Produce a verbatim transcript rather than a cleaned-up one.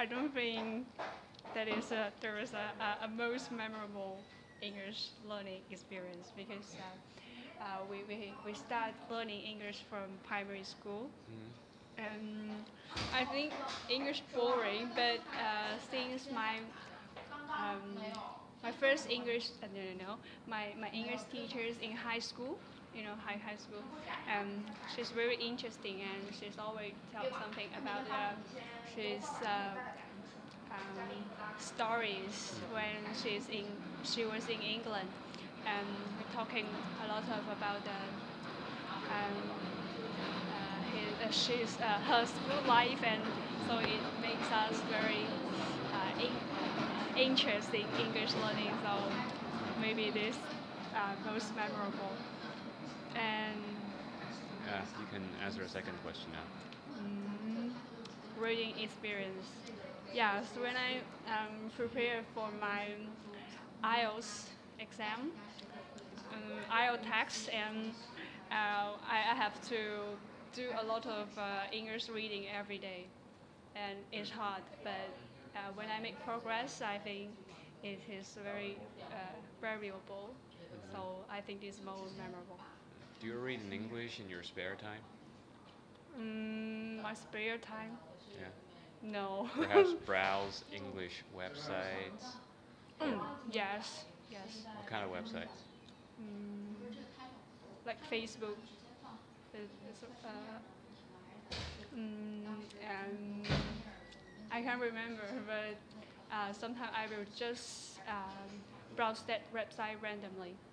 I don't think that is a, there is a, a, a most memorable English learning experience because uh, uh, we, we, we start learning English from primary school. Mm-hmm. And I think English boring, but uh, since my um, my first English, uh, no, no, no, my, my English teachers in high school, you know, high high school, um, she's very interesting and she's always tell something about uh, she's uh, um, stories when she's in she was in England, and we're talking a lot of about the um, uh, his, uh, she's uh, her school life, and so it makes us very uh, in, interesting English learning. So maybe this uh, most memorable. And Yeah, you can answer a second question now. mm, reading experience. Yeah, so when I um, prepare for my I E L T S exam, um, I E L T S, and uh, I, I have to do a lot of uh, English reading every day, and it's hard. But uh, when I make progress, I think it is very uh, variable. So Mm-hmm. I think it's more memorable. Do you read in English in your spare time? Mm, my spare time? Yeah. No. Perhaps browse English websites or Mm, yes, yes. what kind of websites? Mm, like Facebook. It- it's, uh, mm, and I can't remember, but uh, sometimes I will just um, browse that website randomly.